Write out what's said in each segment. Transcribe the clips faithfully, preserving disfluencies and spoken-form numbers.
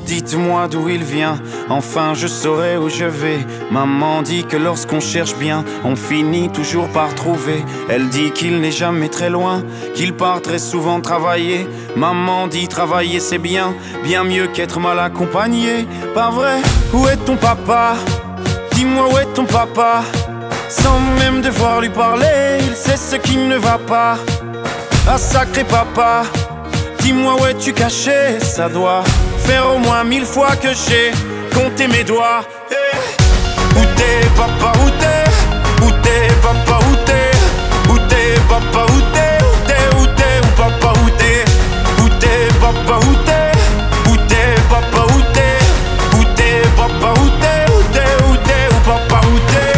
Dites-moi d'où il vient, enfin je saurai où je vais. Maman dit que lorsqu'on cherche bien, on finit toujours par trouver. Elle dit qu'il n'est jamais très loin, qu'il part très souvent travailler. Maman dit travailler c'est bien, bien mieux qu'être mal accompagné. Pas vrai? Où est ton papa? Dis-moi où est ton papa? Sans même devoir lui parler, il sait ce qui ne va pas. Ah sacré papa, dis-moi où es-tu caché? Ça doit faire au moins mille fois que j'ai compté mes doigts. Hey. Où t'es papa, où t'es? Où t'es papa, où t'es? Où t'es papa, où t'es? Où t'es, où t'es, où papa, où t'es? Où t'es papa, où t'es? Où t'es papa, où t'es? Où t'es papa, où t'es? Où t'es, où t'es, où papa, où t'es?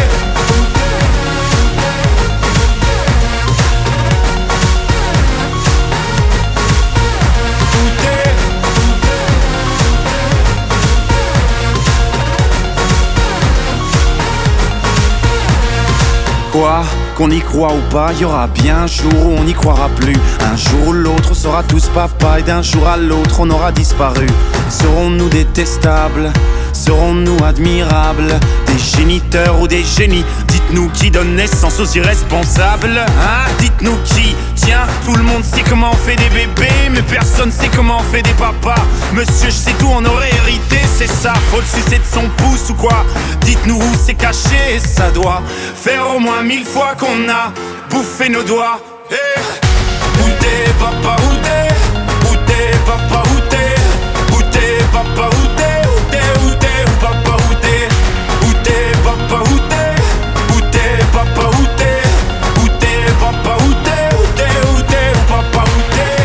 Quoi? Qu'on y croit ou pas, y aura bien un jour où on n'y croira plus. Un jour ou l'autre on sera tous papa, et d'un jour à l'autre on aura disparu. Serons-nous détestables? Serons-nous admirables? Des géniteurs ou des génies? Dites-nous qui donne naissance aux irresponsables, hein? Dites-nous qui? Tiens, tout le monde sait comment on fait des bébés, mais personne sait comment on fait des papas. Monsieur, je sais tout, on aurait hérité, c'est ça. Faut le sucer de son pouce ou quoi? Dites-nous où c'est caché, ça doit faire au moins mille fois qu'on a bouffé nos doigts. Hey. Où t'es papa, où t'es? Où t'es papa, où t'es? Où t'es papa, où t'es? Où t'es, où t'es, où papa, où t'es? Où t'es papa, où t'es? Où t'es papa, où t'es? Où t'es papa, où t'es? Où t'es, où t'es, où papa, où t'es?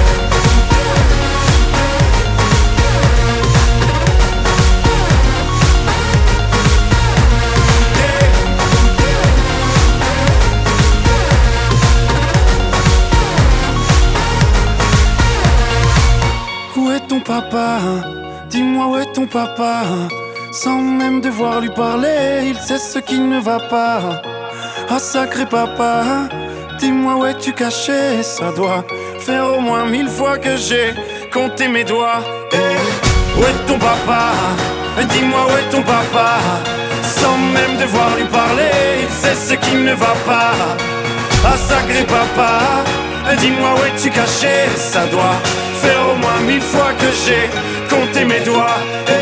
Où est ton papa? Dis-moi où est ton papa? Sans même devoir lui parler, il sait ce qui ne va pas. Ah sacré papa, dis-moi où es-tu caché? Ça doit faire au moins mille fois que j'ai compté mes doigts. Hey. Où est ton papa? Dis-moi où est ton papa? Sans même devoir lui parler, il sait ce qui ne va pas. Ah sacré papa, dis-moi où es-tu caché? Ça doit faire au moins mille fois que j'ai compté mes doigts. Hey.